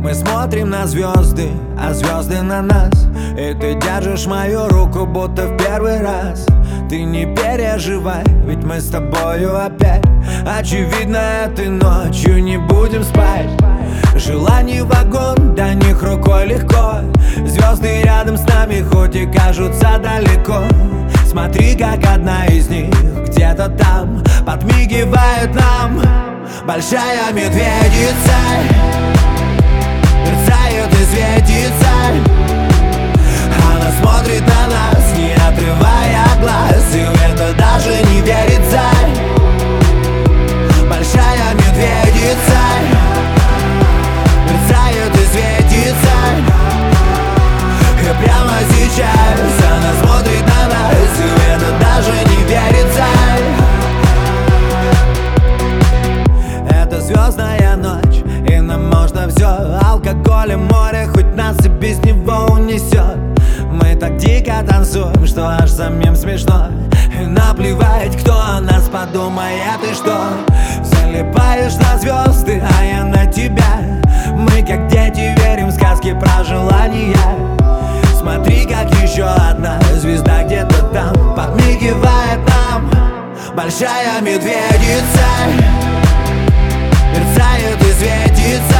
Мы смотрим на звезды, а звезды на нас. И ты держишь мою руку, будто в первый раз. Ты не переживай, ведь мы с тобою опять. Очевидно, этой ночью не будем спать. Желаний вагон, до них рукой легко. Звезды рядом с нами, хоть и кажутся далеко. Смотри, как одна из них где-то там подмигивает нам. Большая медведица мерцает и светится. Она смотрит на нас, не отрывая глаз, и в это даже не верится. Большая медведица мерцает и светится. И прямо сейчас она смотрит на нас, и в это даже не верится. Это звездная ночь, и нам можно все. Алкоголь и море, хоть нас и без него унесет. Мы так дико танцуем, что аж самим смешно. И наплевать, кто о нас подумает и что. Залипаешь на звезды, а я на тебя. Мы как дети верим в сказки про желания. Смотри, как еще одна звезда где-то там подмигивает нам. Большая медведица мерцает и светится.